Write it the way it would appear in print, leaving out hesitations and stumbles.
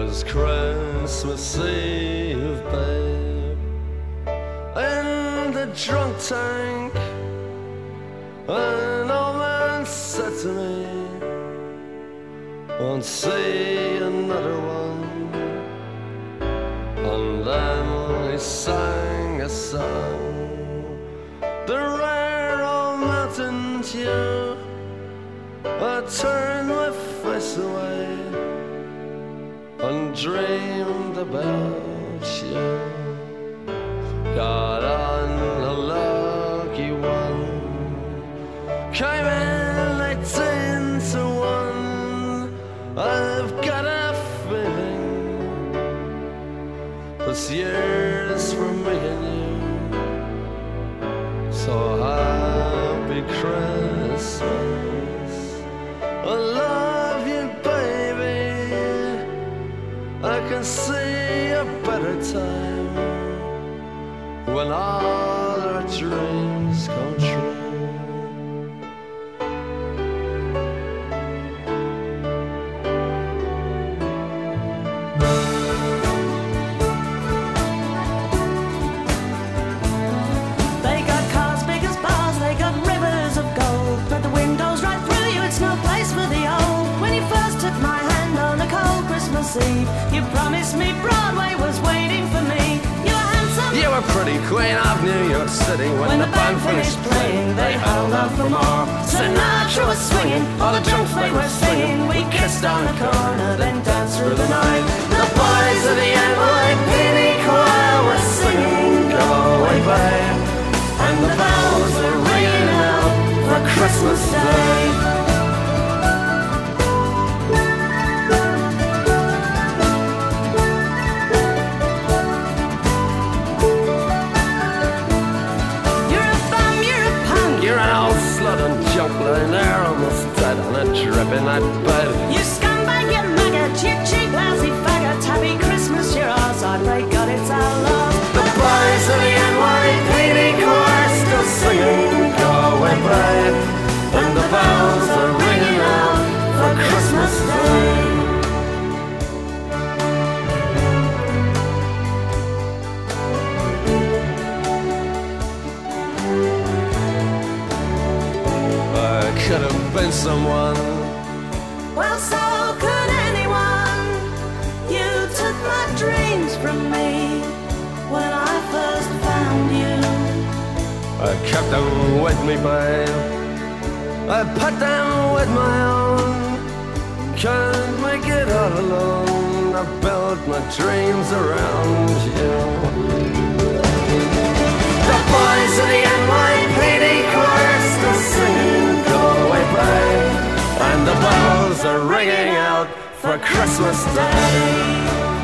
was Christmas Eve, babe, in the drunk tank. An old man said to me, won't see another one. And then he sang a song, the rare old mountain dew. I turned my face away and dreamed about you. Got on a lucky one, came in 18 to 1. I've got a feeling this year's for me and you. So happy Christmas, I love you, baby. I can see a better time when all our dreams come true. They got cars big as bars, they got rivers of gold, but the windows right through you, it's no place for the old. When you first took my hand on a cold Christmas Eve, you promised me Broadway was waiting for me. You were handsome, You were pretty queen of New York City. When the band finished playing, they held out for more. Sinatra was swinging, all the drunks they were singing. We kissed on the corner, then danced through the night. The boys of the NYPD choir were singing Go Away Babe, and the bells were ringing out for Christmas Day. You're a bum, you're a punk, You're an old slut and junk lying there almost dead on a drip in that bed. you scumbag, you maggot, you cheap, lousy faggot. Happy Christmas, you're ours, I pray God it's our love. The boys of the NYPD choir still singing Go Away Babe, and the bells are ringing out for Christmas Day. I could have been someone. Well, so could anyone. You took my dreams from me when I first found you. I kept them with me, babe. I put them with my own. Can't make it all alone. I built my dreams around you. The boys of the NYPD choir still singing Go Away Babe, and the bells are ringing out for Christmas Day.